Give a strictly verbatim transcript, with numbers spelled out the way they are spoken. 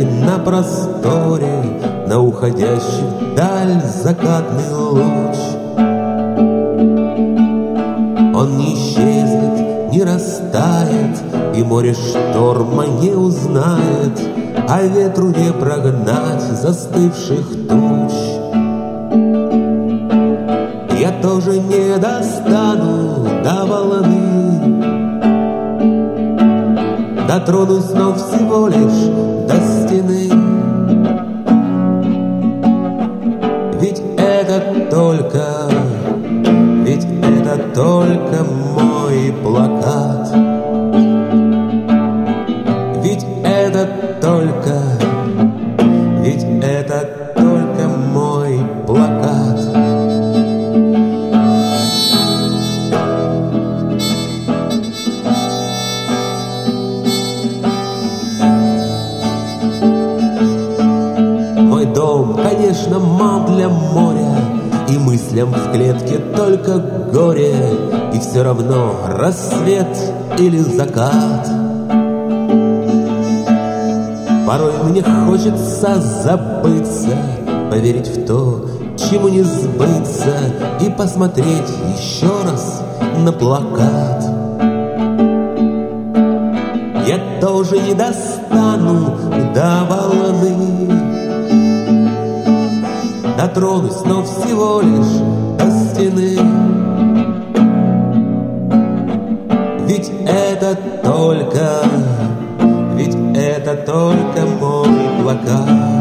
клетке на просторе, на уходящий вдаль закатный луч. Он не исчезнет, не растает, и море шторма не узнает, а ветру не прогнать застывших туч. Я тоже не достану до волны, дотронусь, но всего лишь до стены. Ведь это только, ведь это только мой плакат. Ведь это только, ведь это только мой плакат. Мой дом, конечно, мал для моря, и мыслям в клетке только горе, и все равно рассвет или закат. Порой мне хочется забыться, поверить в то, чему не сбыться, и посмотреть еще раз на плакат. Я тоже не достану до волны, дотронусь, но всего лишь до стены. Ведь это только, ведь это только мой плакат.